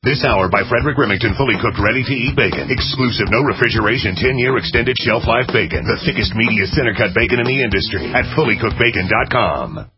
This hour by Frederick Remington, fully cooked, ready-to-eat bacon. Exclusive, no refrigeration, 10-year extended shelf life bacon. The thickest, meatiest, center-cut bacon in the industry at fullycookedbacon.com.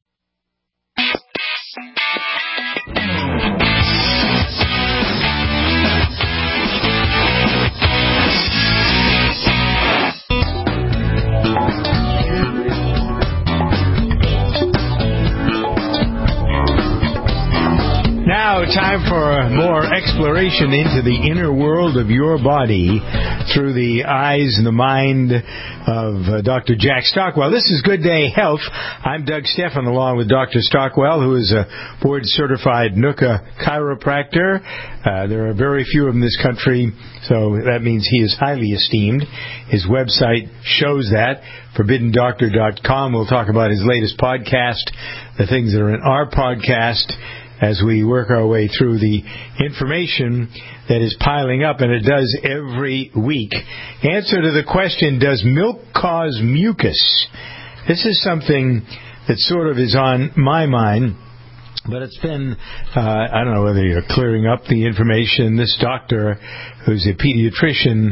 Now, time for more exploration into the inner world of your body through the eyes and the mind of Dr. Jack Stockwell. This is Good Day Health. I'm Doug Stephan, along with Dr. Stockwell, who is a board-certified NUCA chiropractor. There are very few of them in this country, so that means he is highly esteemed. His website shows that, ForbiddenDoctor.com. We'll talk about his latest podcast, the things that are in our podcast, as we work our way through the information that is piling up, and it does every week. Answer to the question, does milk cause mucus? This is something that sort of is on my mind, but it's been, I don't know whether you're clearing up the information. This doctor, who's a pediatrician,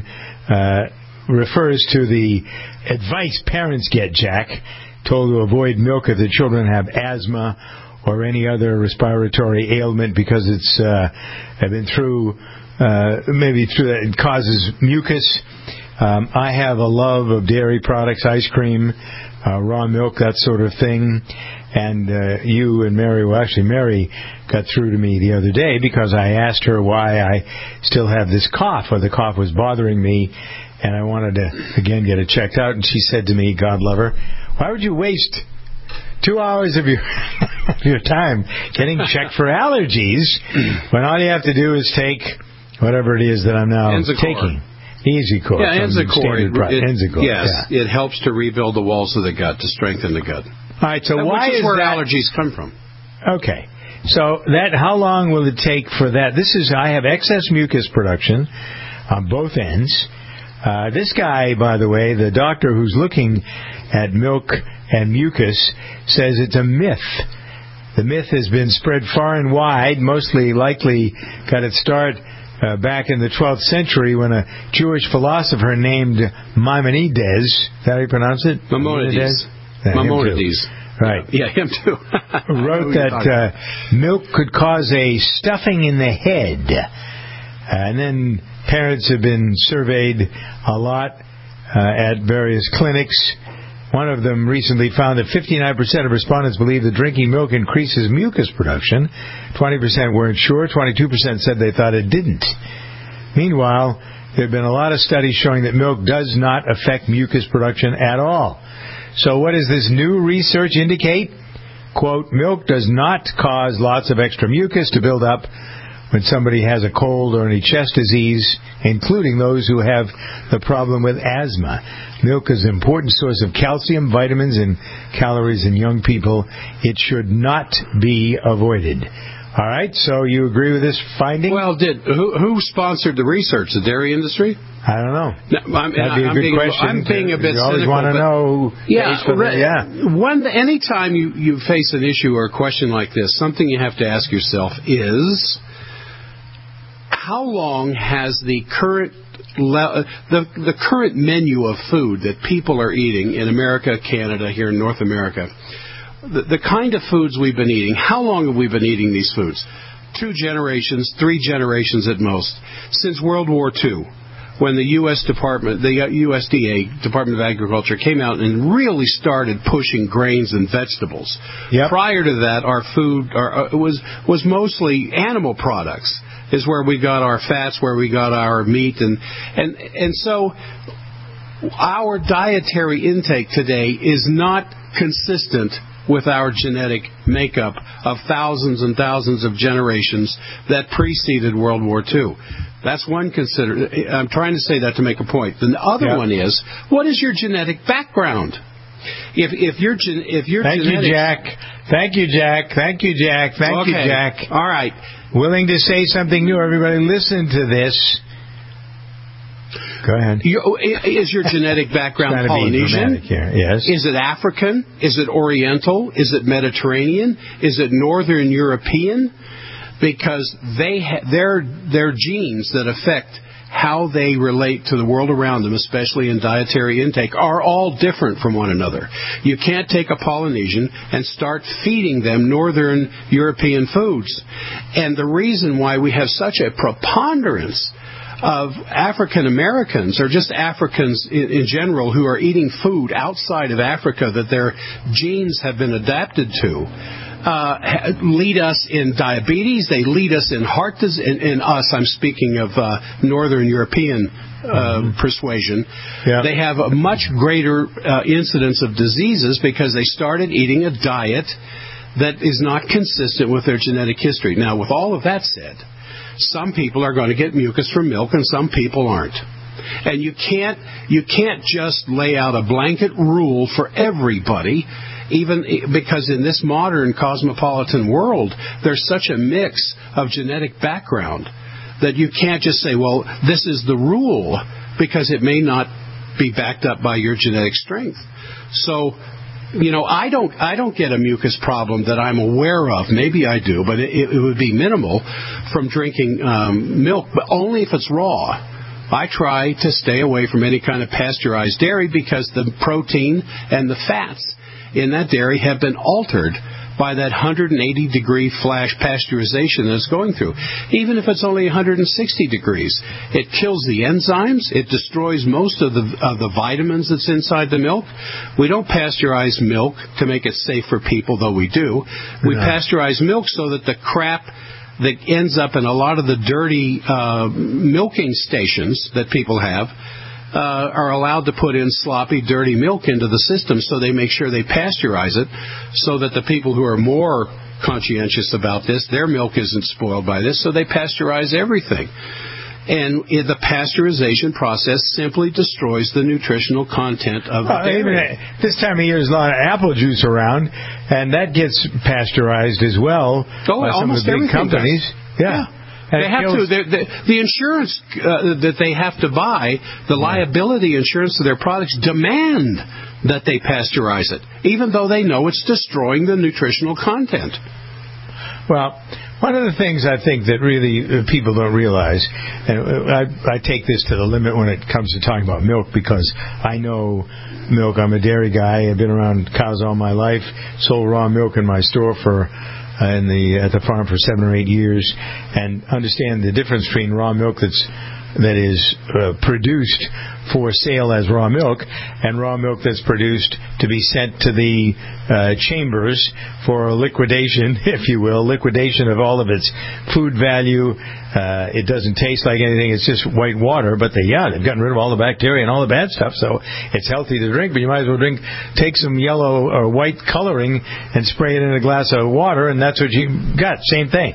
refers to the advice parents get, Jack, told to avoid milk if the children have asthma or any other respiratory ailment because it's have been through maybe through that, it causes mucus. I have a love of dairy products, ice cream, raw milk, that sort of thing. And you and Mary, well, actually Mary got through to me the other day because I asked her why I still have this cough, or the cough was bothering me, and I wanted to again get it checked out. And she said to me, God love her, why would you waste 2 hours of your time getting checked for allergies when all you have to do is take whatever it is that I'm now taking? EasyCore. Yeah, Enzacor. Yes, yeah. It helps to rebuild the walls of the gut, to strengthen the gut. All right, so why is is where that? Allergies come from. Okay, so how long will it take for that? I have excess mucus production on both ends. This guy, by the way, the doctor who's looking at milk and mucus, says it's a myth. The myth has been spread far and wide, mostly likely got its start back in the 12th century when a Jewish philosopher named Maimonides, is that how you pronounce it? Maimonides. Right. Yeah, him too. Wrote that milk could cause a stuffing in the head. And then parents have been surveyed a lot at various clinics. One of them recently found that 59% of respondents believe that drinking milk increases mucus production. 20% weren't sure. 22% said they thought it didn't. Meanwhile, there have been a lot of studies showing that milk does not affect mucus production at all. So what does this new research indicate? Quote, milk does not cause lots of extra mucus to build up when somebody has a cold or any chest disease, including those who have the problem with asthma. Milk is an important source of calcium, vitamins, and calories in young people. It should not be avoided. All right, so you agree with this finding? Well, who sponsored the research? The dairy industry? I don't know. No, that'd be a good question. I'm being a bit you always cynical. Want to know. Anytime you face an issue or a question like this, something you have to ask yourself is, how long has the current menu of food that people are eating in America, Canada, here in North America, the kind of foods we've been eating, how long have we been eating these foods? 2 generations, 3 generations at most, since World War II, when the USDA, Department of Agriculture, came out and really started pushing grains and vegetables. Yep. Prior to that, our food was mostly animal products. Is where we got our fats, where we got our meat, and so our dietary intake today is not consistent with our genetic makeup of thousands and thousands of generations that preceded World War II. That's one I'm trying to say that to make a point. The other one is, what is your genetic background? If your Thank you, Jack. Thank you, Jack. Thank you, Jack. Thank you, Jack. All right. Willing to say something new. Everybody listen to this. Go ahead. Is your genetic background Polynesian? Yes. Is it African? Is it Oriental? Is it Mediterranean? Is it Northern European? because their genes that affect how they relate to the world around them, especially in dietary intake, are all different from one another. You can't take a Polynesian and start feeding them Northern European foods. And the reason why we have such a preponderance of African Americans, or just Africans in general, who are eating food outside of Africa that their genes have been adapted to, lead us in diabetes. They lead us in heart disease. In us, I'm speaking of Northern European persuasion. Yeah. They have a much greater incidence of diseases because they started eating a diet that is not consistent with their genetic history. Now, with all of that said, some people are going to get mucus from milk and some people aren't. And you can't just lay out a blanket rule for everybody, even because in this modern cosmopolitan world, there's such a mix of genetic background that you can't just say, well, this is the rule, because it may not be backed up by your genetic strength. So, I don't get a mucus problem that I'm aware of. Maybe I do, but it would be minimal from drinking milk, but only if it's raw. I try to stay away from any kind of pasteurized dairy because the protein and the fats in that dairy have been altered by that 180-degree flash pasteurization that it's going through. Even if it's only 160 degrees, it kills the enzymes. It destroys most of the vitamins that's inside the milk. We don't pasteurize milk to make it safe for people, though we do. We pasteurize milk so that the crap that ends up in a lot of the dirty milking stations that people have are allowed to put in sloppy, dirty milk into the system, so they make sure they pasteurize it so that the people who are more conscientious about this, their milk isn't spoiled by this, so they pasteurize everything. And the pasteurization process simply destroys the nutritional content of the dairy. This time of year, there's a lot of apple juice around, and that gets pasteurized as well by some of the big companies. Yeah. They have to. The insurance that they have to buy, the liability insurance of their products, demand that they pasteurize it, even though they know it's destroying the nutritional content. Well, one of the things I think that really people don't realize, and I take this to the limit when it comes to talking about milk, because I know milk. I'm a dairy guy. I've been around cows all my life, sold raw milk in my store at the farm for 7 or 8 years, and understand the difference between raw milk that is produced for sale as raw milk and raw milk that's produced to be sent to the chambers for liquidation, if you will, liquidation of all of its food value. It doesn't taste like anything. It's just white water, but they've gotten rid of all the bacteria and all the bad stuff, so it's healthy to drink, but you might as well take some yellow or white coloring and spray it in a glass of water, and that's what you got. Same thing.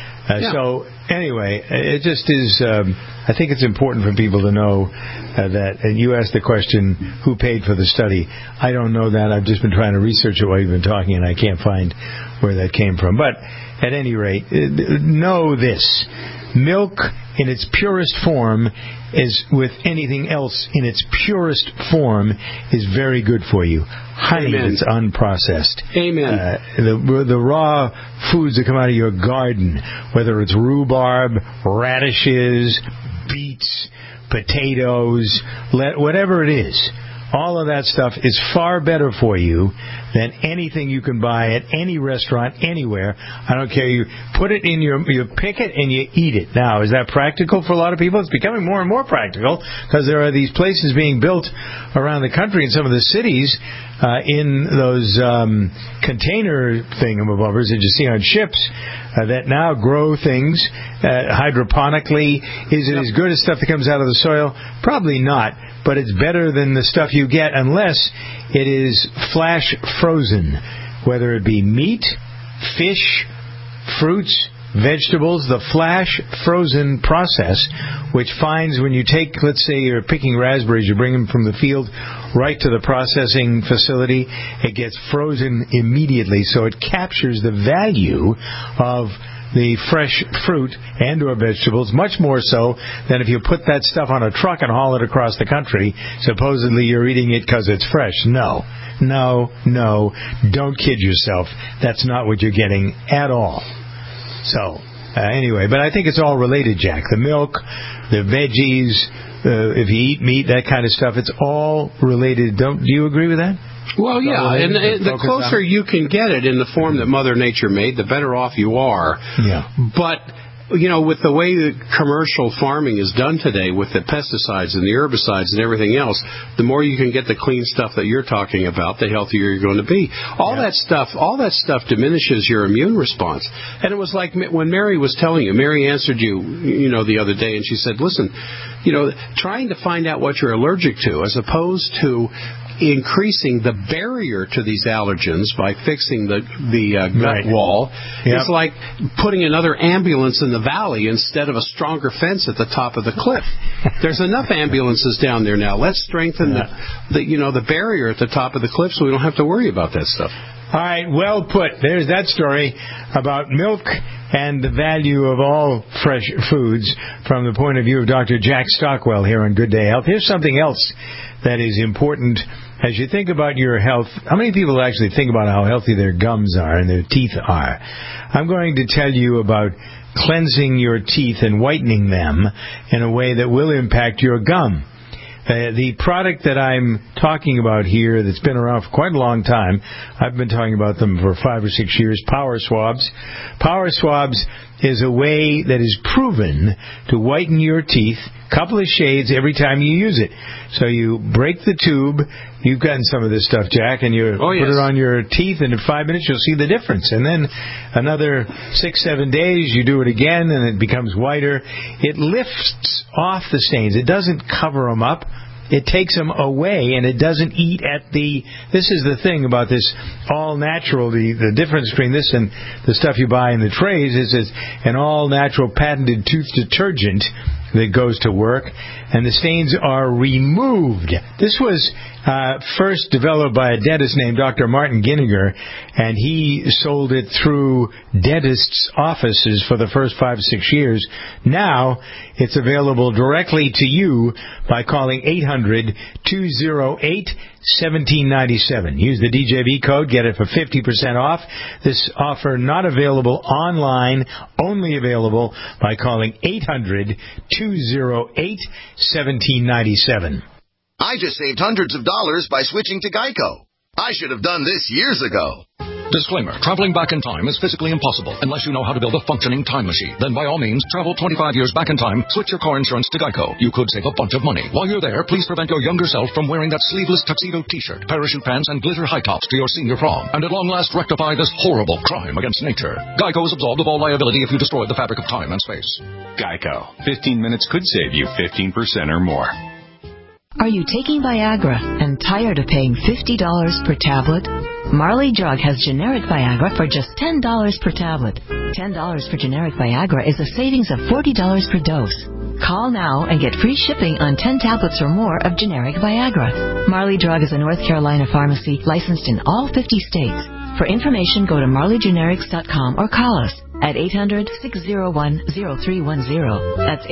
So anyway, it just is, I think it's important for people to know that, and you asked the question, who paid for the study? I don't know that. I've just been trying to research it while you've been talking, and I can't find where that came from. But at any rate, know this. Milk in its purest form is, with anything else in its purest form, is very good for you. Honey that's unprocessed. Amen. The raw foods that come out of your garden, whether it's rhubarb, radishes, beets, potatoes, whatever it is, all of that stuff is far better for you than anything you can buy at any restaurant anywhere. I don't care. You put it in you pick it and you eat it. Now, is that practical for a lot of people? It's becoming more and more practical because there are these places being built around the country in some of the cities in those container thingamabobbers that you see on ships that now grow things hydroponically. Is it as good as stuff that comes out of the soil? Probably not. But it's better than the stuff you get unless it is flash frozen, whether it be meat, fish, fruits, vegetables. The flash frozen process, which finds when you take, let's say you're picking raspberries, you bring them from the field right to the processing facility, it gets frozen immediately, so it captures the value of the fresh fruit and or vegetables, much more so than if you put that stuff on a truck and haul it across the country. Supposedly you're eating it because it's fresh. No. Don't kid yourself. That's not what you're getting at all. So, Anyway, but I think it's all related, Jack. The milk, the veggies, if you eat meat, that kind of stuff, it's all related. Do you agree with that? Well, yeah, and the closer you can get it in the form that Mother Nature made, the better off you are. Yeah. But with the way that commercial farming is done today, with the pesticides and the herbicides and everything else, the more you can get the clean stuff that you're talking about, the healthier you're going to be. All that stuff diminishes your immune response. And it was like when Mary was telling you, Mary answered you, the other day, and she said, listen, trying to find out what you're allergic to, as opposed to increasing the barrier to these allergens by fixing the gut wall, it's like putting another ambulance in the valley instead of a stronger fence at the top of the cliff. There's enough ambulances down there now. Let's strengthen the barrier at the top of the cliff so we don't have to worry about that stuff. All right, well put. There's that story about milk and the value of all fresh foods from the point of view of Dr. Jack Stockwell here on Good Day Health. Here's something else that is important as you think about your health. How many people actually think about how healthy their gums are and their teeth are? I'm going to tell you about cleansing your teeth and whitening them in a way that will impact your gum. The product that I'm talking about here that's been around for quite a long time, I've been talking about them for 5 or 6 years, Power Swabs. Power Swabs is a way that is proven to whiten your teeth, couple of shades every time you use it. So you break the tube. You've gotten some of this stuff, Jack, and you put it on your teeth, and in 5 minutes you'll see the difference. And then another 6-7 days, you do it again, and it becomes whiter. It lifts off the stains. It doesn't cover them up. It takes them away, and it doesn't eat at the... This is the thing about this all-natural. The difference between this and the stuff you buy in the trays is it's an all-natural patented tooth detergent that goes to work, and the stains are removed. This was first developed by a dentist named Dr. Martin Ginniger, and he sold it through dentists' offices for the first 5 or 6 years. Now it's available directly to you by calling 800-208-1797. Use the DJV code, get it for 50% off. This offer not available online, only available by calling 800-208-1797. I just saved hundreds of dollars by switching to Geico. I should have done this years ago. Disclaimer. Traveling back in time is physically impossible unless you know how to build a functioning time machine. Then by all means, travel 25 years back in time, switch your car insurance to Geico. You could save a bunch of money. While you're there, please prevent your younger self from wearing that sleeveless tuxedo t-shirt, parachute pants, and glitter high tops to your senior prom. And at long last rectify this horrible crime against nature. Geico is absolved of all liability if you destroy the fabric of time and space. Geico. 15 minutes could save you 15% or more. Are you taking Viagra and tired of paying $50 per tablet? Marley Drug has generic Viagra for just $10 per tablet. $10 for generic Viagra is a savings of $40 per dose. Call now and get free shipping on 10 tablets or more of generic Viagra. Marley Drug is a North Carolina pharmacy licensed in all 50 states. For information, go to marleygenerics.com or call us at 800-601-0310. That's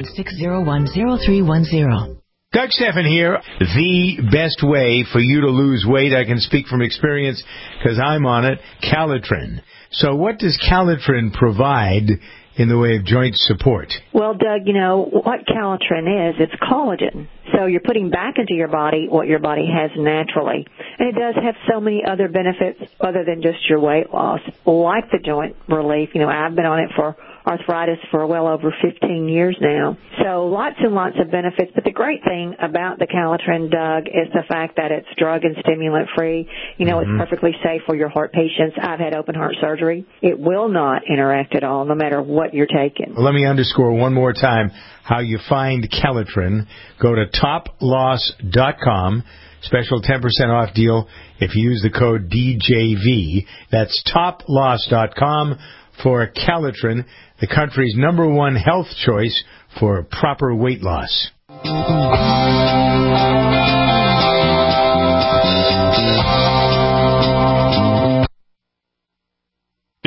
800-601-0310. Doug Stephan here. The best way for you to lose weight, I can speak from experience because I'm on it, Calitrin. So what does Calitrin provide in the way of joint support? Well, Doug, what Calitrin is, it's collagen. So you're putting back into your body what your body has naturally. And it does have so many other benefits other than just your weight loss, like the joint relief. I've been on it for arthritis for well over 15 years now. So lots and lots of benefits. But the great thing about the Calitrin, Doug, is the fact that it's drug and stimulant free. It's perfectly safe for your heart patients. I've had open heart surgery. It will not interact at all, no matter what you're taking. Let me underscore one more time how you find Calitrin. Go to toploss.com. Special 10% off deal if you use the code DJV. That's toploss.com for Calitrin, the country's #1 health choice for proper weight loss.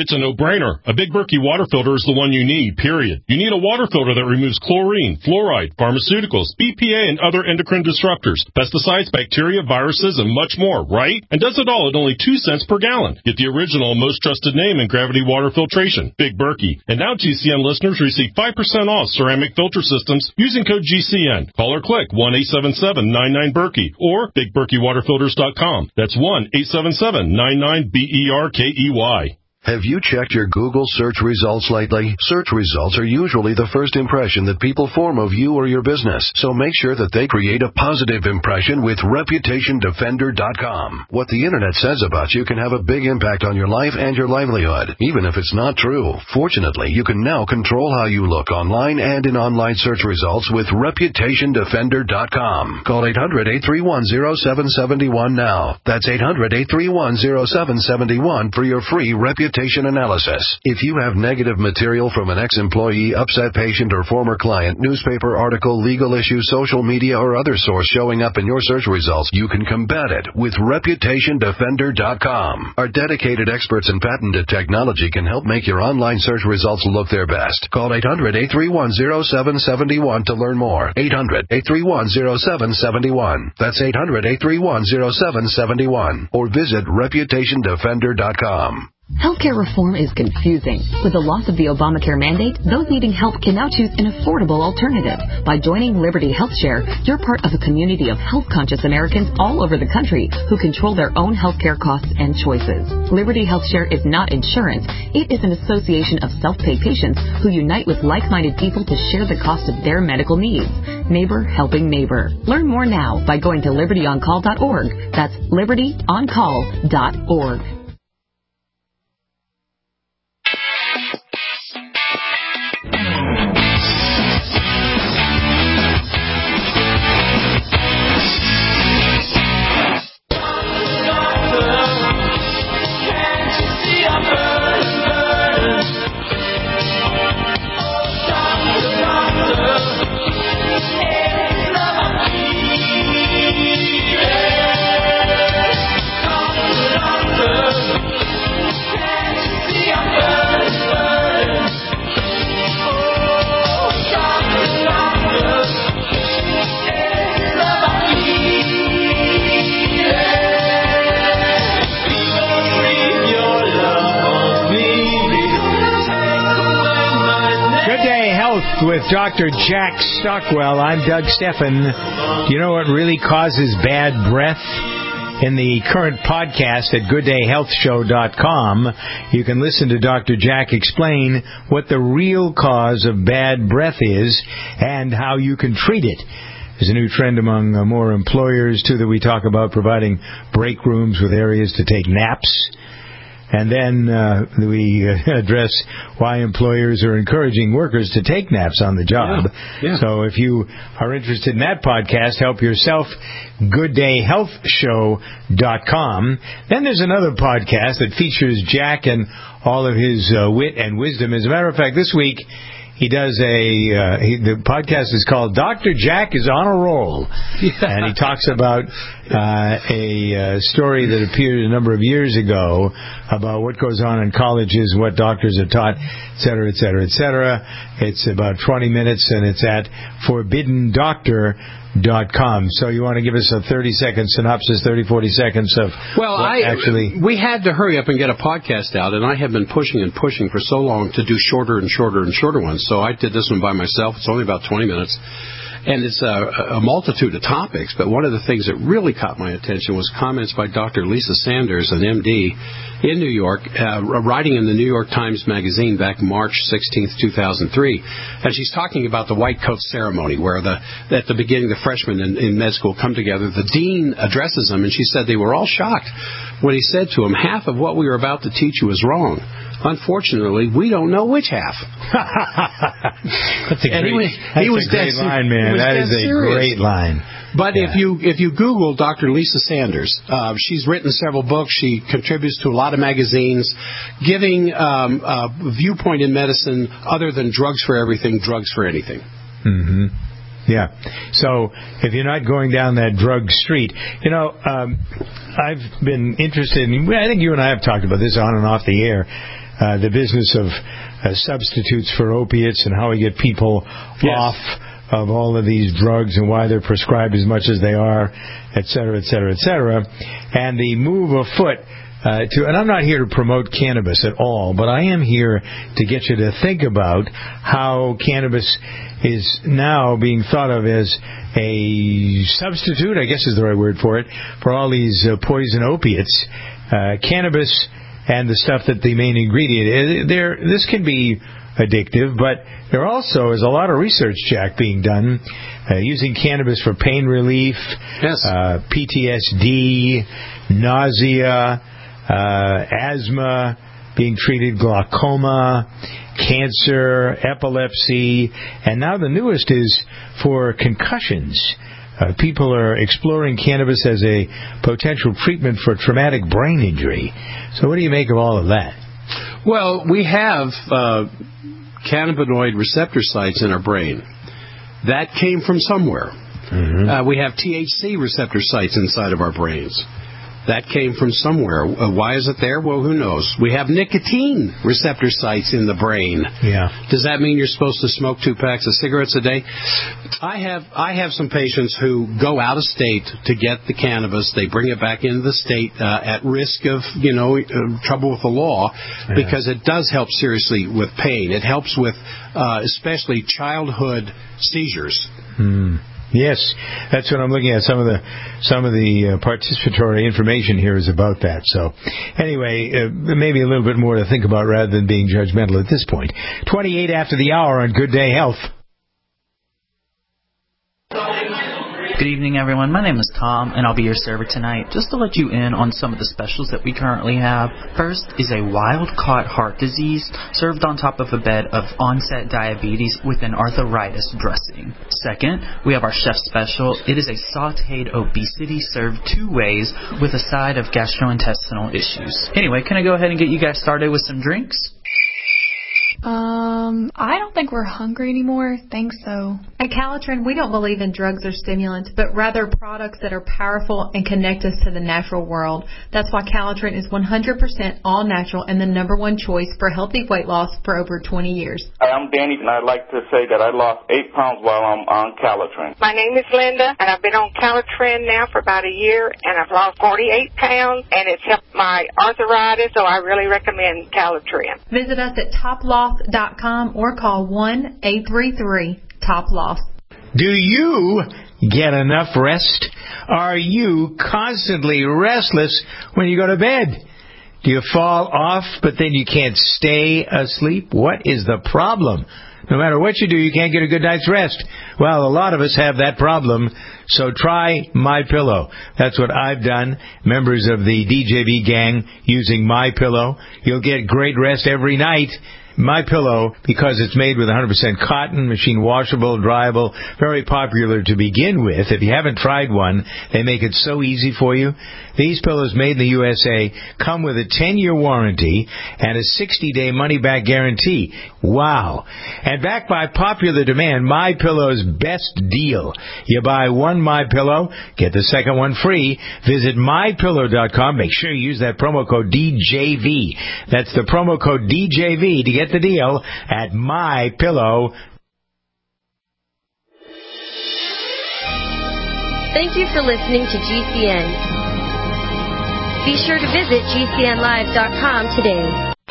It's a no-brainer. A Big Berkey water filter is the one you need, period. You need a water filter that removes chlorine, fluoride, pharmaceuticals, BPA, and other endocrine disruptors, pesticides, bacteria, viruses, and much more, right? And does it all at only 2 cents per gallon. Get the original, most trusted name in gravity water filtration, Big Berkey. And now GCN listeners receive 5% off ceramic filter systems using code GCN. Call or click 1-877-99-BERKEY or BigBerkeyWaterFilters.com. That's 1-877-99-BERKEY. Have you checked your Google search results lately? Search results are usually the first impression that people form of you or your business, so make sure that they create a positive impression with ReputationDefender.com. What the Internet says about you can have a big impact on your life and your livelihood, even if it's not true. Fortunately, you can now control how you look online and in online search results with ReputationDefender.com. Call 800-831-0771 now. That's 800-831-0771 for your free reputation analysis. If you have negative material from an ex-employee, upset patient, or former client, newspaper article, legal issue, social media, or other source showing up in your search results, you can combat it with ReputationDefender.com. Our dedicated experts in patented technology can help make your online search results look their best. Call 800-831-0771 to learn more. 800-831-0771. That's 800-831-0771. Or visit ReputationDefender.com. Healthcare reform is confusing. With the loss of the Obamacare mandate, those needing help can now choose an affordable alternative. By joining Liberty HealthShare, you're part of a community of health-conscious Americans all over the country who control their own healthcare costs and choices. Liberty HealthShare is not insurance. It is an association of self-pay patients who unite with like-minded people to share the cost of their medical needs. Neighbor helping neighbor. Learn more now by going to libertyoncall.org. That's libertyoncall.org. With Dr. Jack Stockwell, I'm Doug Steffen. Do you know what really causes bad breath? In the current podcast at GoodDayHealthShow.com, you can listen to Dr. Jack explain what the real cause of bad breath is and how you can treat it. There's a new trend among more employers, too, that we talk about providing break rooms with areas to take naps. And then we address why employers are encouraging workers to take naps on the job. Yeah. So if you are interested in that podcast, help yourself, GoodDayHealthShow.com. Then there's another podcast that features Jack and all of his wit and wisdom. As a matter of fact, this week he does the podcast is called Dr. Jack is on a Roll. Yeah. And he talks about a story that appeared a number of years ago about what goes on in colleges, what doctors are taught, et cetera, et cetera, et cetera. It's about 20 minutes, and it's at ForbiddenDoctor.com. So you want to give us a 30-second synopsis, 30, 40 seconds of we had to hurry up and get a podcast out, and I have been pushing and pushing for so long to do shorter and shorter and shorter ones. So I did this one by myself. It's only about 20 minutes. And it's a multitude of topics, but one of the things that really caught my attention was comments by Dr. Lisa Sanders, an MD in New York, writing in the New York Times Magazine back March 16th, 2003. And she's talking about the white coat ceremony, where at the beginning the freshmen in med school come together. The dean addresses them, and she said they were all shocked when he said to them, half of what we were about to teach you is wrong. Unfortunately, we don't know which half. That's a great line, man. That is a great line. But if you Google Dr. Lisa Sanders, she's written several books. She contributes to a lot of magazines, giving a viewpoint in medicine other than drugs for everything, drugs for anything. Mm-hmm. Yeah. So if you're not going down that drug street, I've been interested in, I think you and I have talked about this on and off the air, the business of substitutes for opiates and how we get people off of all of these drugs and why they're prescribed as much as they are, et cetera, et cetera, et cetera. And the move afoot and I'm not here to promote cannabis at all, but I am here to get you to think about how cannabis is now being thought of as a substitute, I guess is the right word for it, for all these poison opiates. Cannabis and the stuff that the main ingredient is, this can be addictive, but there also is a lot of research, Jack, being done using cannabis for pain relief, PTSD, nausea, asthma, being treated, glaucoma, cancer, epilepsy, and now the newest is for concussions. People are exploring cannabis as a potential treatment for traumatic brain injury. So what do you make of all of that? Well, we have cannabinoid receptor sites in our brain. That came from somewhere. Mm-hmm. We have THC receptor sites inside of our brains. That came from somewhere. Why is it there? Well, who knows? We have nicotine receptor sites in the brain. Yeah. Does that mean you're supposed to smoke 2 packs of cigarettes a day? I have some patients who go out of state to get the cannabis. They bring it back into the state at risk of, trouble with the law, because it does help seriously with pain. It helps with especially childhood seizures. Yes, that's what I'm looking at. Some of the participatory information here is about that. So, anyway, maybe a little bit more to think about rather than being judgmental at this point. 28 after the hour on Good Day Health. Good evening, everyone. My name is Tom, and I'll be your server tonight. Just to let you in on some of the specials that we currently have. First is a wild-caught heart disease served on top of a bed of onset diabetes with an arthritis dressing. Second, we have our chef special. It is a sautéed obesity served 2 ways with a side of gastrointestinal issues. Anyway, can I go ahead and get you guys started with some drinks? I don't think we're hungry anymore. Thanks, though. At Calitrin, we don't believe in drugs or stimulants, but rather products that are powerful and connect us to the natural world. That's why Calitrin is 100% all natural and the #1 choice for healthy weight loss for over 20 years. Hi, I'm Danny, and I'd like to say that I lost 8 pounds while I'm on Calitrin. My name is Linda, and I've been on Calitrin now for about a year, and I've lost 48 pounds, and it's helped my arthritis, so I really recommend Calitrin. Visit us at toploss.com or call 1-833-TOP-LOSS. Do you get enough rest? Are you constantly restless when you go to bed? Do you fall off, but then you can't stay asleep? What is the problem? No matter what you do, you can't get a good night's rest. Well, a lot of us have that problem, so try MyPillow. That's what I've done. Members of the DJV gang using MyPillow. You'll get great rest every night. MyPillow, because it's made with 100% cotton, machine washable, dryable, very popular to begin with. If you haven't tried one, they make it so easy for you. These pillows made in the USA come with a 10-year warranty and a 60-day money-back guarantee. Wow. And backed by popular demand, MyPillow's best deal. You buy one MyPillow, get the second one free. Visit MyPillow.com. Make sure you use that promo code DJV. That's the promo code DJV to get the deal at MyPillow. Thank you for listening to GCN. Be sure to visit GCNlive.com today.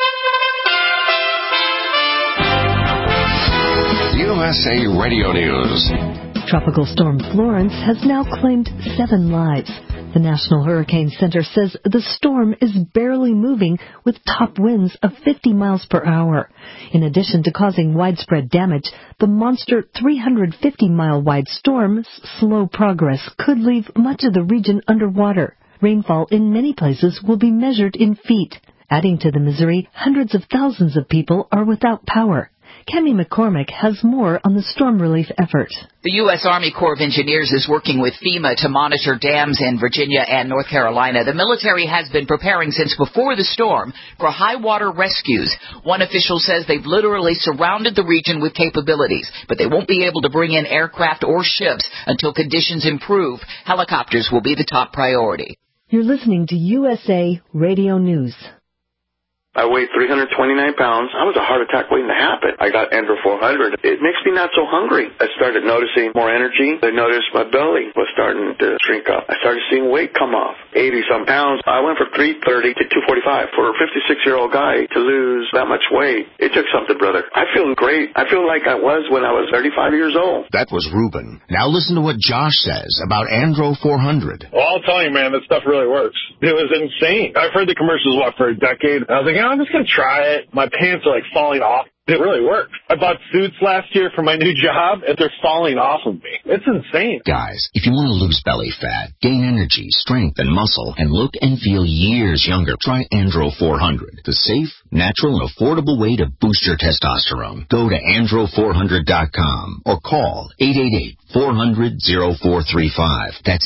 USA Radio News. Tropical storm Florence has now claimed 7 lives. The National Hurricane Center says the storm is barely moving with top winds of 50 miles per hour. In addition to causing widespread damage, the monster 350-mile-wide storm's slow progress could leave much of the region underwater. Rainfall in many places will be measured in feet. Adding to the misery, hundreds of thousands of people are without power. Kemi McCormick has more on the storm relief effort. The U.S. Army Corps of Engineers is working with FEMA to monitor dams in Virginia and North Carolina. The military has been preparing since before the storm for high water rescues. One official says they've literally surrounded the region with capabilities, but they won't be able to bring in aircraft or ships until conditions improve. Helicopters will be the top priority. You're listening to USA Radio News. I weighed 329 pounds. I was a heart attack waiting to happen. I got Andro 400. It makes me not so hungry. I started noticing more energy. I noticed my belly was starting to shrink up. I started seeing weight come off, 80-some pounds. I went from 330 to 245. For a 56-year-old guy to lose that much weight, it took something, brother. I feel great. I feel like I was when I was 35 years old. That was Ruben. Now listen to what Josh says about Andro 400. Well, I'll tell you, man, that stuff really works. It was insane. I've heard the commercials, for a decade. I was like, I'm just going to try it. My pants are, falling off. It really worked. I bought suits last year for my new job, and they're falling off of me. It's insane. Guys, if you want to lose belly fat, gain energy, strength, and muscle, and look and feel years younger, try Andro 400, the safe, natural, and affordable way to boost your testosterone. Go to andro400.com or call 888-400-0435. That's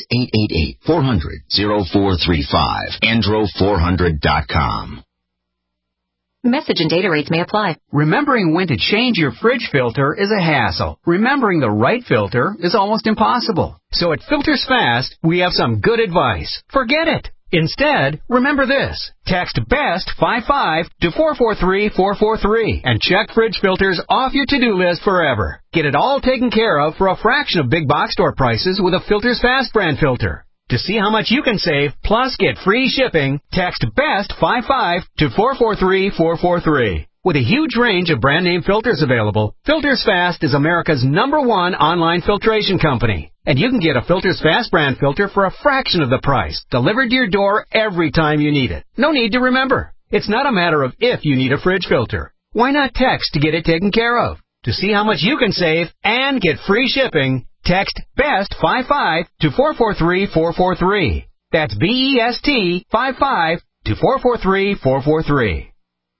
888-400-0435. andro400.com. Message and data rates may apply. Remembering when to change your fridge filter is a hassle. Remembering the right filter is almost impossible. So at Filters Fast, we have some good advice. Forget it. Instead, remember this. Text BEST 55 to 443-443 and check fridge filters off your to-do list forever. Get it all taken care of for a fraction of big box store prices with a Filters Fast brand filter. To see how much you can save, plus get free shipping, text BEST 55 to 443-443. With a huge range of brand name filters available, Filters Fast is America's #1 online filtration company. And you can get a Filters Fast brand filter for a fraction of the price, delivered to your door every time you need it. No need to remember. It's not a matter of if you need a fridge filter. Why not text to get it taken care of? To see how much you can save and get free shipping, text BEST 55 to 443-443. That's BEST 55 to 443-443.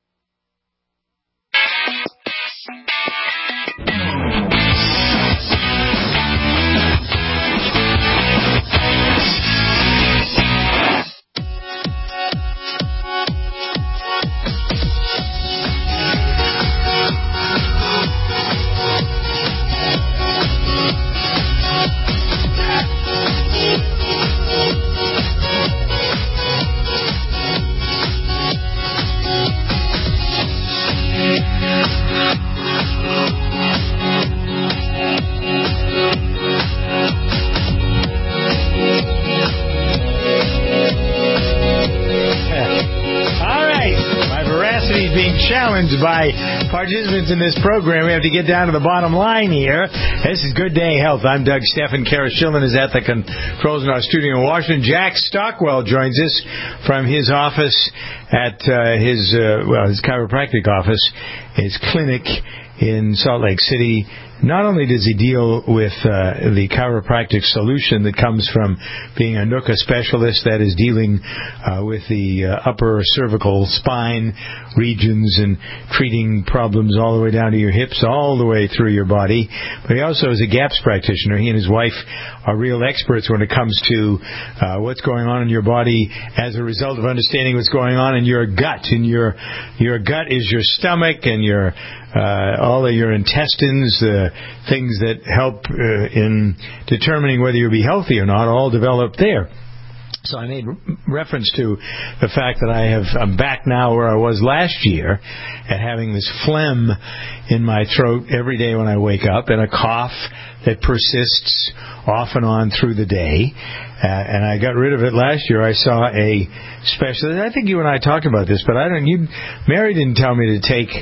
Challenged by participants in this program. We have to get down to the bottom line here. This is Good Day Health. I'm Doug Steffen. Kara Schillen is at the controls in our studio in Washington. Jack Stockwell joins us from his office at his chiropractic office, his clinic in Salt Lake City. Not only does he deal with the chiropractic solution that comes from being a NUCA specialist that is dealing with the upper cervical spine regions and treating problems all the way down to your hips, all the way through your body, but he also is a GAPS practitioner. He and his wife are real experts when it comes to what's going on in your body as a result of understanding what's going on in your gut. And your gut is your stomach and your all of your intestines, things that help in determining whether you'll be healthy or not, all developed there. So I made reference to the fact that I'm back now where I was last year at having this phlegm in my throat every day when I wake up and a cough that persists off and on through the day. And I got rid of it last year. I saw a specialist. I think you and I talked about this, but Mary didn't tell me to take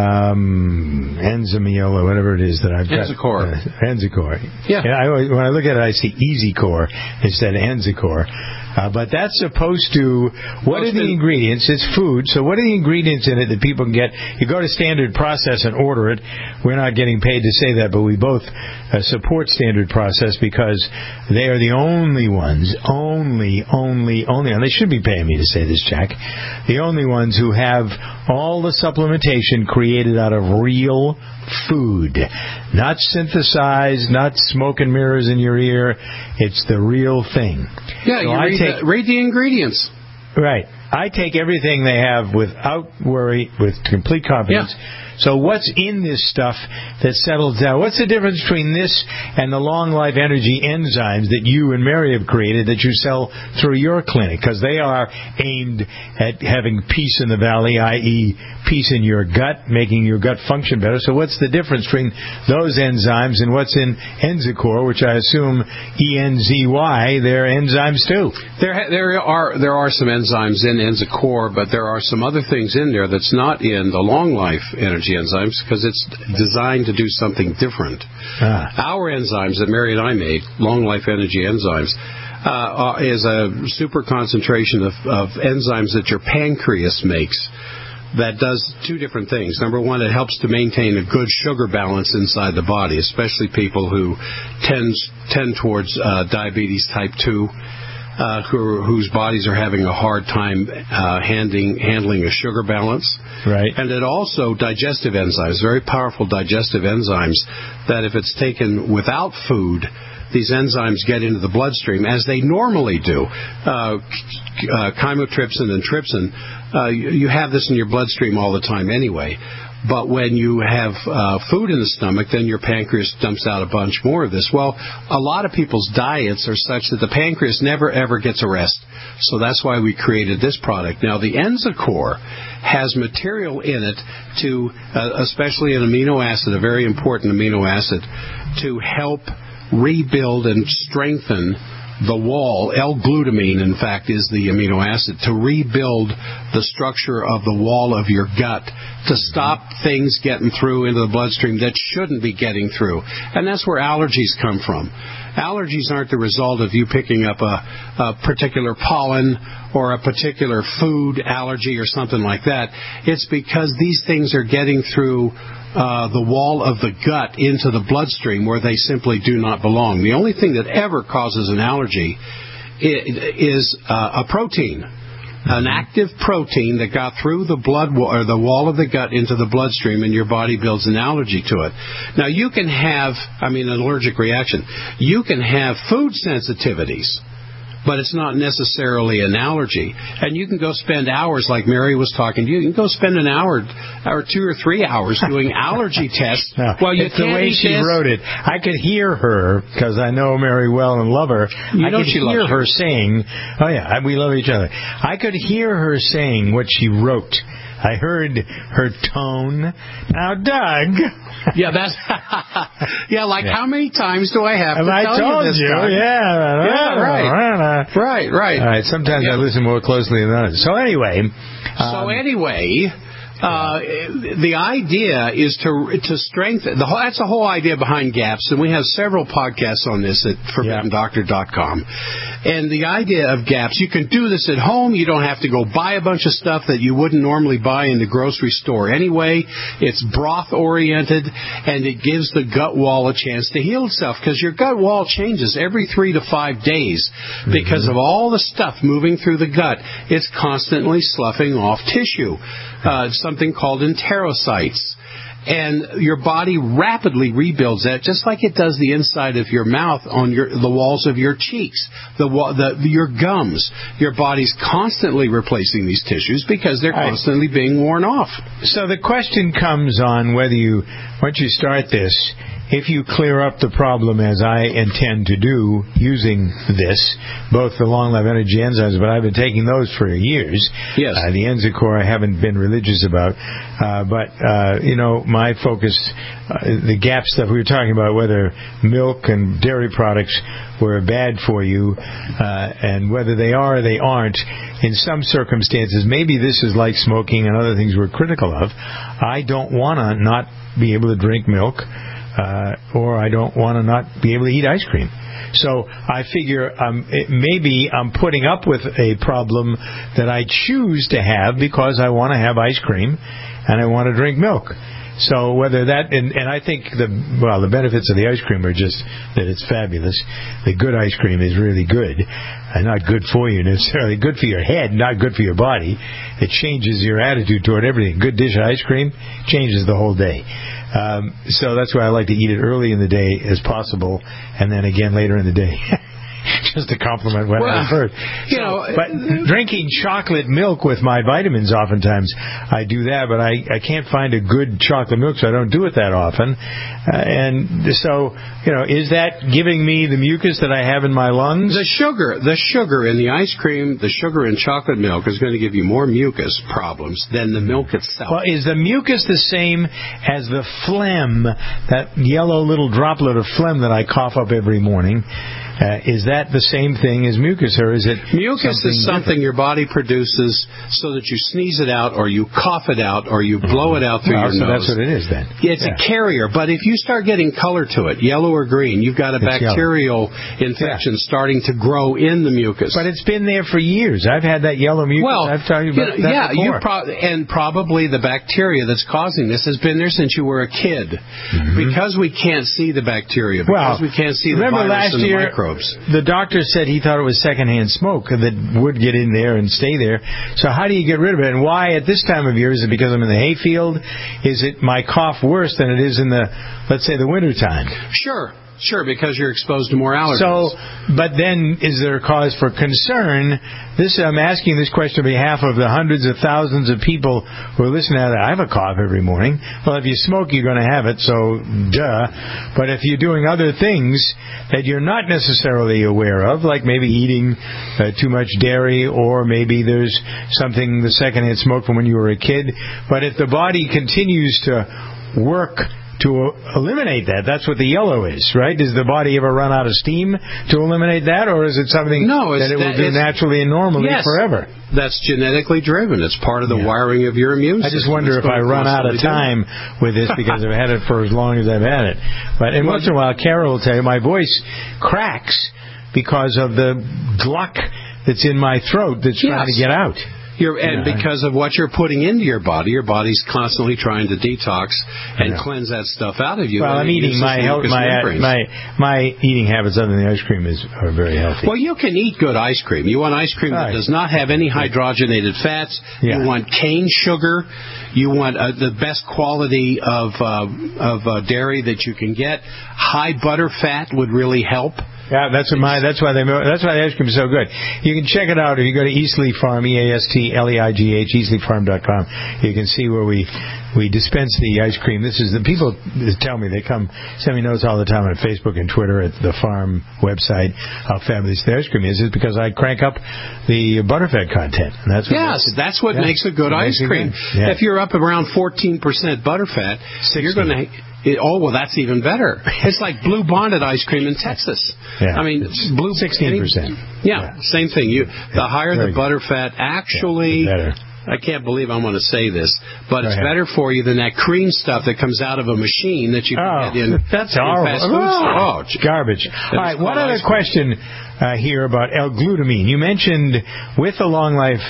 Enzymil or whatever it is that I've got. Enzicor. Yeah. And when I look at it, I see EasyCore instead of Enzicor. But that's supposed to, what are the ingredients? It's food, so what are the ingredients in it that people can get? You go to Standard Process and order it. We're not getting paid to say that, but we both support Standard Process because they are the only ones, and they should be paying me to say this, Jack, the only ones who have all the supplementation created out of real food, not synthesized, not smoke and mirrors in your ear. It's the real thing. Yeah, so read the ingredients. Right. I take everything they have without worry, with complete confidence. Yeah. So what's in this stuff that settles down? What's the difference between this and the Long Life Energy enzymes that you and Mary have created that you sell through your clinic? Because they are aimed at having peace in the valley, i.e. peace in your gut, making your gut function better. So what's the difference between those enzymes and what's in Enzicor, which I assume ENZY, they're enzymes too? There are some enzymes in Enzicor, but there are some other things in there that's not in the Long Life Energy enzymes because it's designed to do something different. Our enzymes that Mary and I made, Long Life Energy enzymes, is a super concentration of enzymes that your pancreas makes that does two different things. Number one, it helps to maintain a good sugar balance inside the body, especially people who tend towards diabetes type 2, whose bodies are having a hard time handling a sugar balance. Right. And it also digestive enzymes, very powerful digestive enzymes, that if it's taken without food, these enzymes get into the bloodstream as they normally do. Chymotrypsin and trypsin, you have this in your bloodstream all the time anyway. But when you have food in the stomach, then your pancreas dumps out a bunch more of this. Well, a lot of people's diets are such that the pancreas never, ever gets a rest. So that's why we created this product. Now, the Enzicor has material in it to, especially an amino acid, a very important amino acid, to help rebuild and strengthen the wall. L-glutamine, in fact, is the amino acid, to rebuild the structure of the wall of your gut, to stop things getting through into the bloodstream that shouldn't be getting through. And that's where allergies come from. Allergies aren't the result of you picking up a particular pollen or a particular food allergy or something like that. It's because these things are getting through the wall of the gut into the bloodstream where they simply do not belong. The only thing that ever causes an allergy is a protein, an active protein that got through the blood or the wall of the gut into the bloodstream, and your body builds an allergy to it. Now, you can have, an allergic reaction. You can have food sensitivities, but it's not necessarily an allergy. And you can go spend hours, like Mary was talking to you, you can go spend an hour or 2 or 3 hours doing allergy tests. No, well, you it's the way she wrote it. I could hear her, because I know Mary well and love her. I could hear her saying, oh yeah, we love each other. I could hear her saying what she wrote. I heard her tone. Now, Doug. Yeah, that's. How many times do I have to tell told you this? Right. All right. Sometimes I listen more closely than others. So anyway. The idea is to strengthen. That's the whole idea behind GAPS, and we have several podcasts on this at ForbiddenDoctor.com. And the idea of GAPS, you can do this at home. You don't have to go buy a bunch of stuff that you wouldn't normally buy in the grocery store anyway. It's broth-oriented, and it gives the gut wall a chance to heal itself, because your gut wall changes every 3 to 5 days because of all the stuff moving through the gut. It's constantly sloughing off tissue. Something called enterocytes. And your body rapidly rebuilds that, just like it does the inside of your mouth on the walls of your cheeks, your gums. Your body's constantly replacing these tissues because they're constantly being worn off. So the question comes on whether once you start this, if you clear up the problem, as I intend to do using this, both the Long Life Energy enzymes, but I've been taking those for years. Yes. The Enzicor I haven't been religious about. But my focus, the GAP stuff we were talking about, whether milk and dairy products were bad for you, and whether they are or they aren't, in some circumstances, maybe this is like smoking and other things we're critical of. I don't want to not be able to drink milk. Or I don't want to not be able to eat ice cream. So I figure maybe I'm putting up with a problem that I choose to have because I want to have ice cream and I want to drink milk. So whether that, and I think the benefits of the ice cream are just that it's fabulous. The good ice cream is really good. And not good for you necessarily. Good for your head, not good for your body. It changes your attitude toward everything. Good dish of ice cream changes the whole day. So that's why I like to eat it early in the day as possible, and then again later in the day. just a compliment what I've heard. But drinking chocolate milk with my vitamins, oftentimes I do that, but I can't find a good chocolate milk, so I don't do it that often. And so, is that giving me the mucus that I have in my lungs? The sugar in the ice cream, the sugar in chocolate milk is going to give you more mucus problems than the milk itself. Well, is the mucus the same as the phlegm, that yellow little droplet of phlegm that I cough up every morning? Is that the same thing as mucus, or is it mucus is something your body produces so that you sneeze it out, or you cough it out, or you blow it out through your nose. That's what it is then. It's a carrier, but if you start getting color to it, yellow or green, you've got a bacterial infection starting to grow in the mucus. But it's been there for years. I've had that yellow mucus. I've told you about that before. And probably the bacteria that's causing this has been there since you were a kid. Because we can't see the bacteria, because we can't see the virus and the microbes. The doctor said he thought it was secondhand smoke that would get in there and stay there. So how do you get rid of it? And why at this time of year? Is it because I'm in the hayfield? Is it my cough worse than it is in let's say, the wintertime? Sure, because you're exposed to more allergens. So, but then is there a cause for concern? I'm asking this question on behalf of the hundreds of thousands of people who are listening to that. I have a cough every morning. Well, if you smoke, you're going to have it, so duh. But if you're doing other things that you're not necessarily aware of, like maybe eating too much dairy, or maybe there's something, the secondhand smoke from when you were a kid. But if the body continues to work to eliminate that's what the yellow is, right? Does the body ever run out of steam to eliminate that, or is it something that it will do naturally and normally forever? That's genetically driven. It's part of the wiring of your immune system. I just wonder if I run out of time with this because I've had it for as long as I've had it. But once in a while, Carol will tell you, my voice cracks because of the gluck that's in my throat that's trying to get out. And because of what you're putting into your body's constantly trying to detox and cleanse that stuff out of you. Well, I'm eating my eating habits other than the ice cream are very healthy. Well, you can eat good ice cream. You want ice cream that does not have any hydrogenated fats. You want cane sugar. You want the best quality of dairy that you can get. High butter fat would really help. Yeah, that's why the ice cream is so good. You can check it out if you go to Eastleigh Farm, EASTLEIGH, EastleighFarm.com. You can see where we dispense the ice cream. This is the people tell me, they come send me notes all the time on Facebook and Twitter at the farm website how fabulous the ice cream is. It's because I crank up the butterfat content. And that's what makes a good ice cream. Yeah. If you're up around 14% butterfat, you're going to. That's even better. It's like Blue Bonnet ice cream in Texas. Yeah. I mean, 16%. Same thing. The higher the butterfat, actually. Better. I can't believe I'm going to say this, but it's better for you than that cream stuff that comes out of a machine that you can get in. That's fast food. Garbage. All right, one other question here about L-glutamine. You mentioned with the long life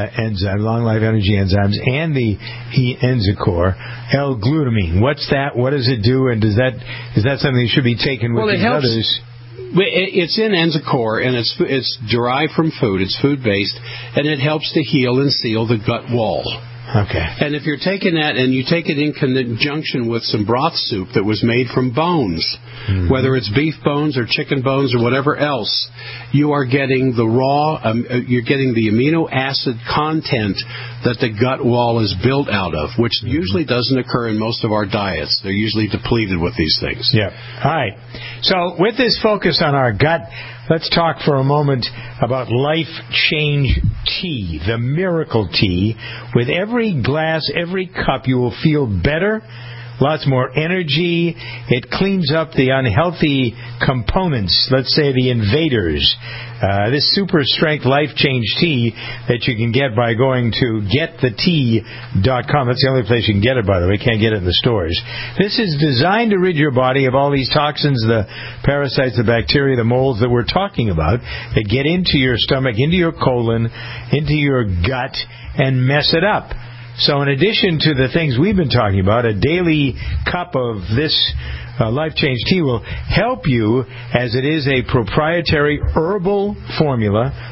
energy enzymes and the Enzicor, L-glutamine. What's that? What does it do? And is that something that should be taken with these others? It's in Enzicor, and it's derived from food. It's food-based, and it helps to heal and seal the gut wall. Okay. And if you're taking that and you take it in conjunction with some broth soup that was made from bones, whether it's beef bones or chicken bones or whatever else, you are getting the you're getting the amino acid content that the gut wall is built out of, which usually doesn't occur in most of our diets. They're usually depleted with these things. Yeah. All right. So with this focus on our gut, let's talk for a moment about Life Change Tea, the miracle tea. With every glass, every cup, you will feel better, lots more energy. It cleans up the unhealthy components, let's say the invaders. This super strength Life Change Tea that you can get by going to getthetea.com. That's the only place you can get it, by the way. You can't get it in the stores. This is designed to rid your body of all these toxins, the parasites, the bacteria, the molds that we're talking about that get into your stomach, into your colon, into your gut, and mess it up. So in addition to the things we've been talking about, a daily cup of this Life Change Tea will help you, as it is a proprietary herbal formula,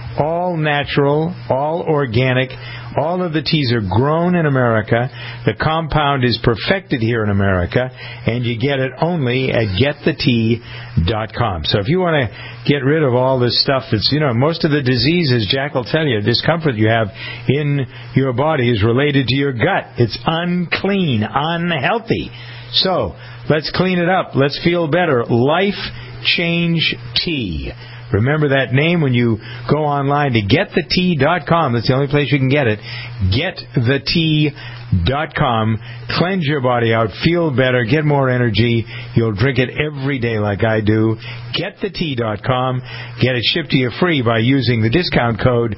all natural, all organic. All of the teas are grown in America. The compound is perfected here in America, and you get it only at getthetea.com. So if you want to get rid of all this stuff that's, most of the diseases, Jack will tell you, discomfort you have in your body is related to your gut. It's unclean, unhealthy. So let's clean it up. Let's feel better. Life Change Tea. Remember that name when you go online to getthetea.com. That's the only place you can get it. Getthetea.com. Cleanse your body out. Feel better. Get more energy. You'll drink it every day like I do. Getthetea.com. Get it shipped to you free by using the discount code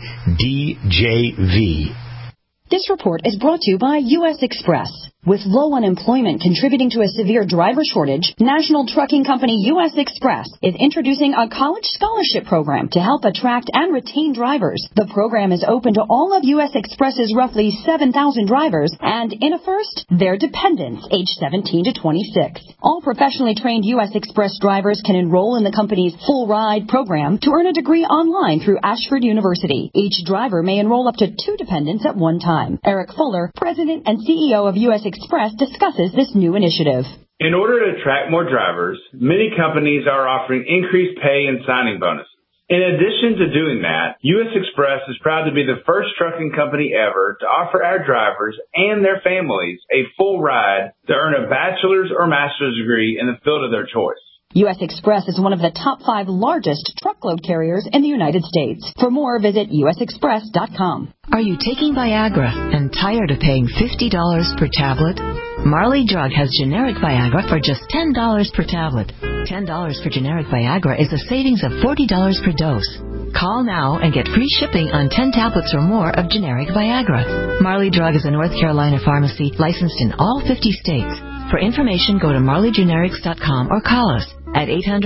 DJV. This report is brought to you by U.S. Express. With low unemployment contributing to a severe driver shortage, national trucking company U.S. Express is introducing a college scholarship program to help attract and retain drivers. The program is open to all of U.S. Express's roughly 7,000 drivers and, in a first, their dependents aged 17 to 26. All professionally trained U.S. Express drivers can enroll in the company's Full Ride program to earn a degree online through Ashford University. Each driver may enroll up to 2 dependents at one time. Eric Fuller, President and CEO of U.S. Express, discusses this new initiative. In order to attract more drivers, many companies are offering increased pay and signing bonuses. In addition to doing that, U.S. Express is proud to be the first trucking company ever to offer our drivers and their families a full ride to earn a bachelor's or master's degree in the field of their choice. U.S. Express is one of the top 5 largest truckload carriers in the United States. For more, visit usexpress.com. Are you taking Viagra and tired of paying $50 per tablet? Marley Drug has generic Viagra for just $10 per tablet. $10 for generic Viagra is a savings of $40 per dose. Call now and get free shipping on 10 tablets or more of generic Viagra. Marley Drug is a North Carolina pharmacy licensed in all 50 states. For information, go to marleygenerics.com or call us at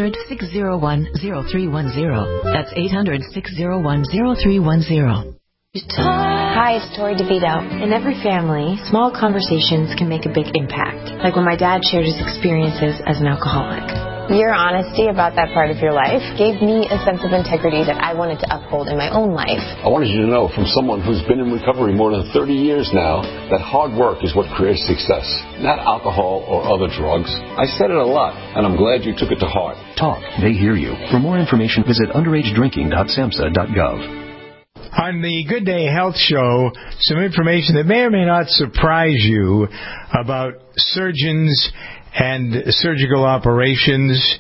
800-601-0310. That's 800-601-0310. Hi, it's Tori DeVito. In every family, small conversations can make a big impact, like when my dad shared his experiences as an alcoholic. Your honesty about that part of your life gave me a sense of integrity that I wanted to uphold in my own life. I wanted you to know from someone who's been in recovery more than 30 years now that hard work is what creates success, not alcohol or other drugs. I said it a lot, and I'm glad you took it to heart. Talk. They hear you. For more information, visit underagedrinking.samhsa.gov. On the Good Day Health Show, some information that may or may not surprise you about surgeons and surgical operations.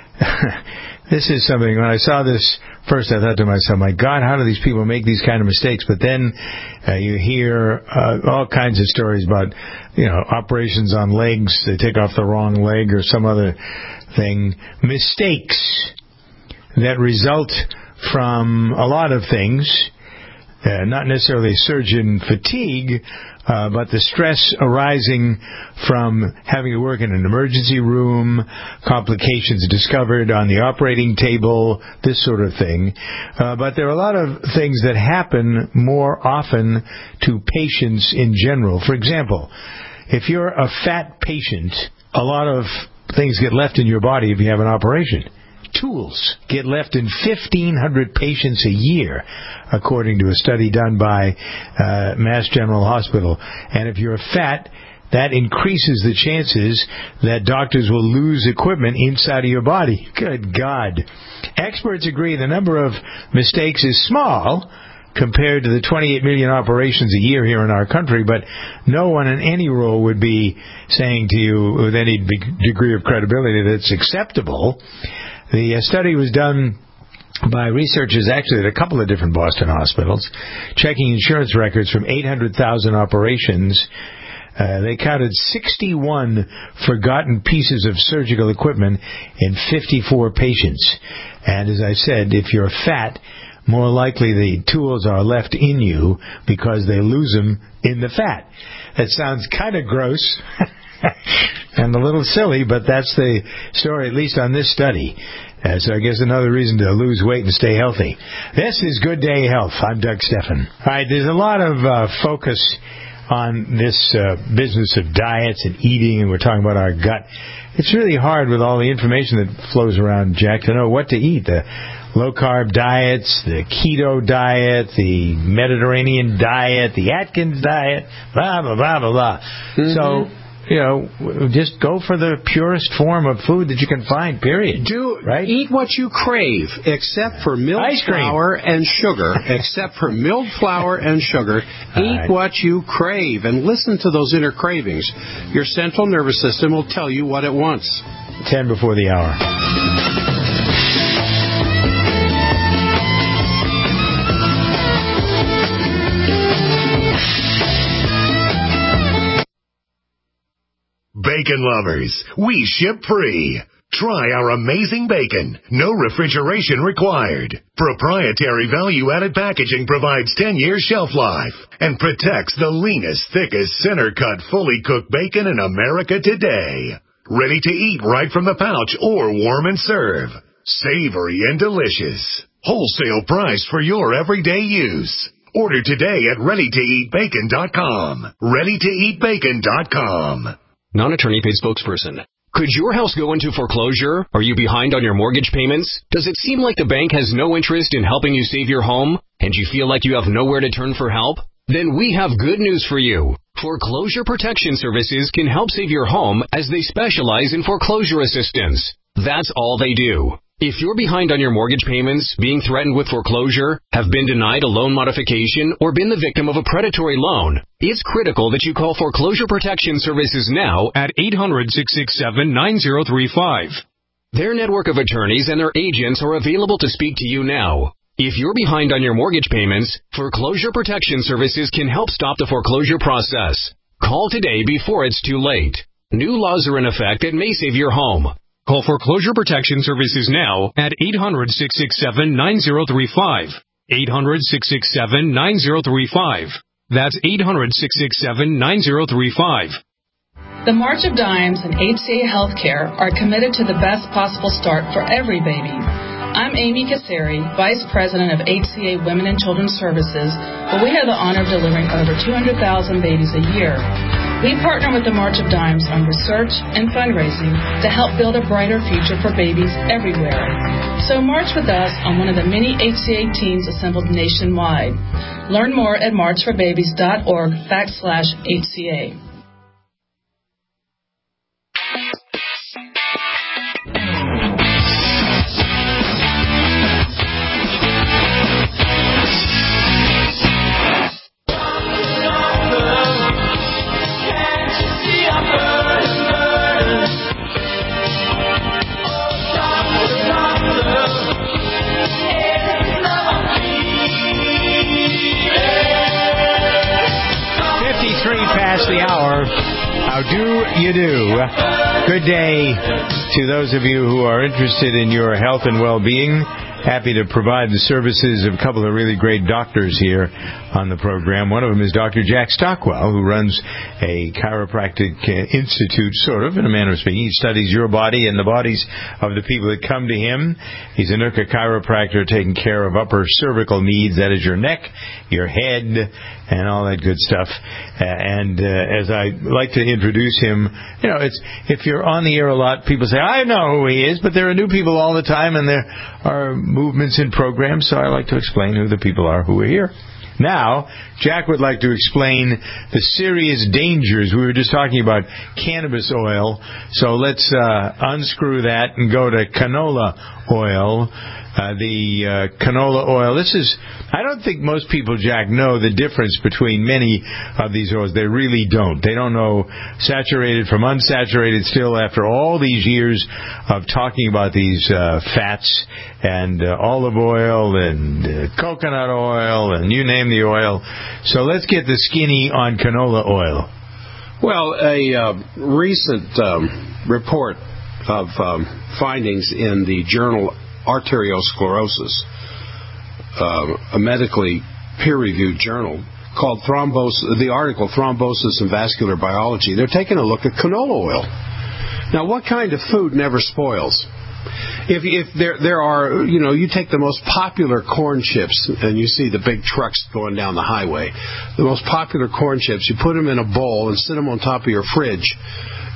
This is something, when I saw this first, I thought to myself, my God, how do these people make these kind of mistakes? But then you hear all kinds of stories about, operations on legs. They take off the wrong leg or some other thing. Mistakes that result from a lot of things. Not necessarily surgeon fatigue, but the stress arising from having to work in an emergency room, complications discovered on the operating table, this sort of thing. But there are a lot of things that happen more often to patients in general. For example, if you're a fat patient, a lot of things get left in your body if you have an operation. Tools get left in 1,500 patients a year, according to a study done by Mass General Hospital. And if you're fat, that increases the chances that doctors will lose equipment inside of your body. Good God. Experts agree the number of mistakes is small compared to the 28 million operations a year here in our country, but no one in any role would be saying to you with any degree of credibility that it's acceptable. The study was done by researchers actually at a couple of different Boston hospitals, checking insurance records from 800,000 operations. They counted 61 forgotten pieces of surgical equipment in 54 patients. And as I said, if you're fat, more likely the tools are left in you because they lose them in the fat. That sounds kind of gross and a little silly, but that's the story, at least on this study. So I guess another reason to lose weight and stay healthy. This is Good Day Health. I'm Doug Steffen. All right, there's a lot of focus on this business of diets and eating, and we're talking about our gut. It's really hard with all the information that flows around, Jack, to know what to eat. A low-carb diets, the keto diet, the Mediterranean diet, the Atkins diet, blah, blah, blah, blah, blah. So, just go for the purest form of food that you can find, period. Eat what you crave, except for milled flour and sugar. Except for milled flour and sugar. Eat what you crave, and listen to those inner cravings. Your central nervous system will tell you what it wants. 10 before the hour. Bacon lovers, we ship free. Try our amazing bacon. No refrigeration required. Proprietary value-added packaging provides 10-year shelf life and protects the leanest, thickest, center-cut, fully cooked bacon in America today. Ready to eat right from the pouch or warm and serve. Savory and delicious. Wholesale price for your everyday use. Order today at ReadyToEatBacon.com. ReadyToEatBacon.com. Non-attorney paid spokesperson. Could your house go into foreclosure? Are you behind on your mortgage payments? Does it seem like the bank has no interest in helping you save your home? And you feel like you have nowhere to turn for help? Then we have good news for you. Foreclosure Protection Services can help save your home as they specialize in foreclosure assistance. That's all they do. If you're behind on your mortgage payments, being threatened with foreclosure, have been denied a loan modification, or been the victim of a predatory loan, it's critical that you call Foreclosure Protection Services now at 800-667-9035. Their network of attorneys and their agents are available to speak to you now. If you're behind on your mortgage payments, Foreclosure Protection Services can help stop the foreclosure process. Call today before it's too late. New laws are in effect that may save your home. Call Foreclosure Protection Services now at 800-667-9035. 800-667-9035. That's 800-667-9035. The March of Dimes and HCA Healthcare are committed to the best possible start for every baby. I'm Amy Kasseri, Vice President of HCA Women and Children's Services, where we have the honor of delivering over 200,000 babies a year. We partner with the March of Dimes on research and fundraising to help build a brighter future for babies everywhere. So march with us on one of the many HCA teams assembled nationwide. Learn more at marchforbabies.org/HCA. The hour. How do you do? Good day to those of you who are interested in your health and well-being. Happy to provide the services of a couple of really great doctors here on the program. One of them is Dr. Jack Stockwell, who runs a chiropractic institute, sort of, in a manner of speaking. He studies your body and the bodies of the people that come to him. He's a Nooka chiropractor taking care of upper cervical needs. That is your neck, your head, and all that good stuff. As I like to introduce him, if you're on the air a lot, people say, I know who he is, but there are new people all the time, and there are movements and programs, so I like to explain who the people are who are here. Now, Jack would like to explain the serious dangers. We were just talking about cannabis oil, so let's unscrew that and go to canola oil. The canola oil. I don't think most people, Jack, know the difference between many of these oils. They really don't. They don't know saturated from unsaturated still after all these years of talking about these fats and olive oil and coconut oil and you name the oil. So let's get the skinny on canola oil. Well, a recent report of findings in the journal Arteriosclerosis, a medically peer-reviewed journal called the article Thrombosis and Vascular Biology. They're taking a look at canola oil. Now, what kind of food never spoils? If there are, you take the most popular corn chips, and you see the big trucks going down the highway. The most popular corn chips, you put them in a bowl and sit them on top of your fridge.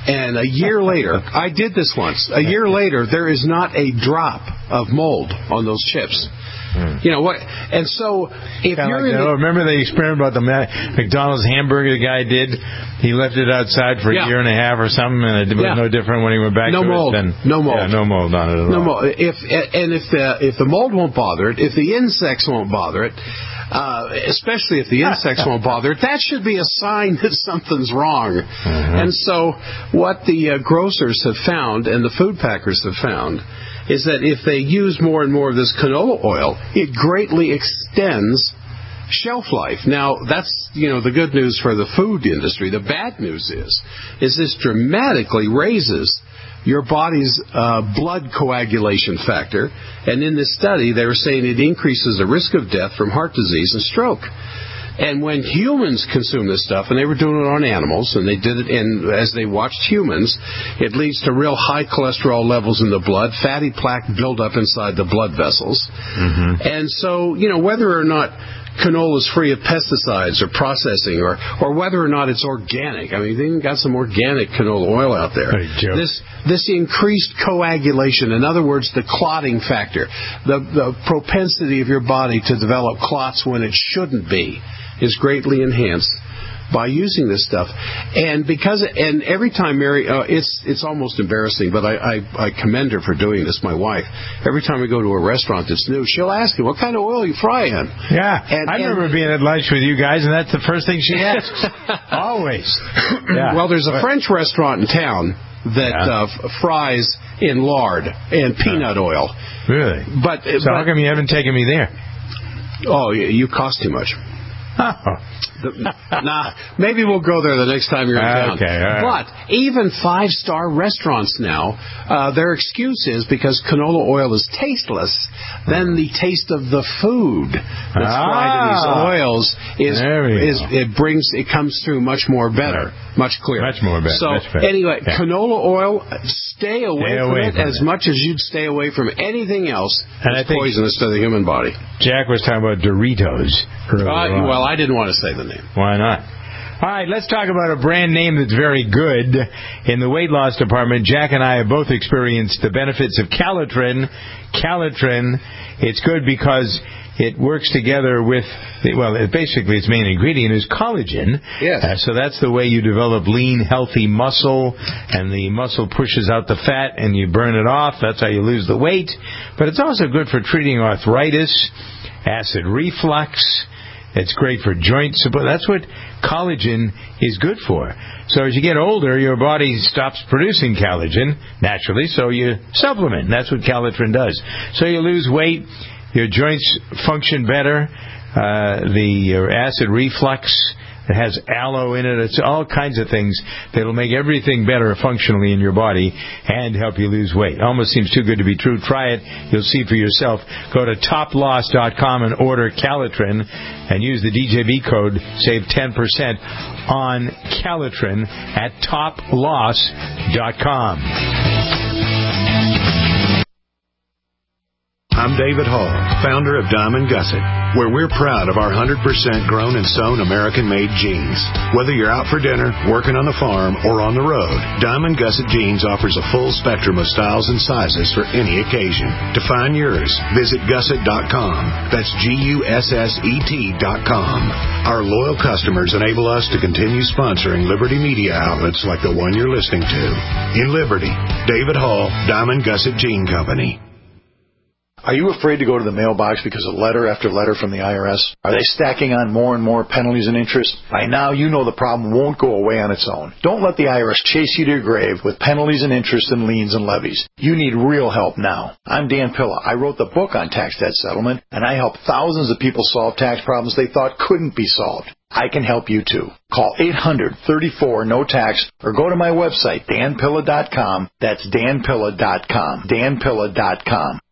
And a year later, I did this once. A year later, there is not a drop of mold on those chips. You know what? And so, if you're remember the experiment about the McDonald's hamburger the guy did? He left it outside for a year and a half or something, and it was no different when he went back. No mold. No mold. Yeah, no mold on it at all. No mold. If the mold won't bother it, if the insects won't bother it, especially if the insects won't bother it, that should be a sign that something's wrong. And so, what the grocers have found and the food packers have found is that if they use more and more of this canola oil, it greatly extends shelf life. Now, that's, the good news for the food industry. The bad news is this dramatically raises your body's blood coagulation factor. And in this study, they were saying it increases the risk of death from heart disease and stroke. And when humans consume this stuff, and they were doing it on animals, and they did it as they watched humans, it leads to real high cholesterol levels in the blood, fatty plaque buildup inside the blood vessels. And so, whether or not canola is free of pesticides or processing, or whether or not it's organic. I mean, they even got some organic canola oil out there. This increased coagulation, in other words, the clotting factor, the propensity of your body to develop clots when it shouldn't be, is greatly enhanced by using this stuff. And every time Mary, it's almost embarrassing, but I commend her for doing this, my wife. Every time we go to a restaurant that's new, she'll ask me, what kind of oil you fry in? Yeah, I remember being at lunch with you guys, and that's the first thing she asks. Always. Yeah. Well, there's a French restaurant in town that fries in lard and peanut oil. Really? So how come you haven't taken me there? Oh, you cost too much. Maybe we'll go there the next time you're in town. Okay, all right. But even 5-star restaurants now, their excuse is because canola oil is tasteless, then the taste of the food that's fried in these oils it comes through much more better, much clearer. Much more better. So anyway, canola oil, stay away from it as much as you'd stay away from anything else that's poisonous to the human body. Jack was talking about Doritos. Well, I didn't want to say the name. Why not? All right, let's talk about a brand name that's very good in the weight loss department. Jack and I have both experienced the benefits of Calitrin. Calitrin, it's good because it works together with, basically its main ingredient is collagen. Yes. So that's the way you develop lean, healthy muscle, and the muscle pushes out the fat and you burn it off. That's how you lose the weight. But it's also good for treating arthritis, acid reflux. It's great for joint support. That's what collagen is good for. So as you get older, your body stops producing collagen naturally, so you supplement. That's what Calitrin does. So you lose weight, your joints function better, your acid reflux. It has aloe in it. It's all kinds of things that'll make everything better functionally in your body and help you lose weight. Almost seems too good to be true. Try it. You'll see for yourself. Go to toploss.com and order Calitrin and use the DJB code. Save 10% on Calitrin at toploss.com. I'm David Hall, founder of Diamond Gusset, where we're proud of our 100% grown and sewn American-made jeans. Whether you're out for dinner, working on the farm, or on the road, Diamond Gusset Jeans offers a full spectrum of styles and sizes for any occasion. To find yours, visit gusset.com. That's GUSSET.com. Our loyal customers enable us to continue sponsoring Liberty media outlets like the one you're listening to. In Liberty, David Hall, Diamond Gusset Jean Company. Are you afraid to go to the mailbox because of letter after letter from the IRS? Are they stacking on more and more penalties and interest? By now, you know the problem won't go away on its own. Don't let the IRS chase you to your grave with penalties and interest and liens and levies. You need real help now. I'm Dan Pilla. I wrote the book on tax debt settlement, and I help thousands of people solve tax problems they thought couldn't be solved. I can help you too. Call 800-34-NO-TAX or go to my website, danpilla.com. That's danpilla.com. danpilla.com.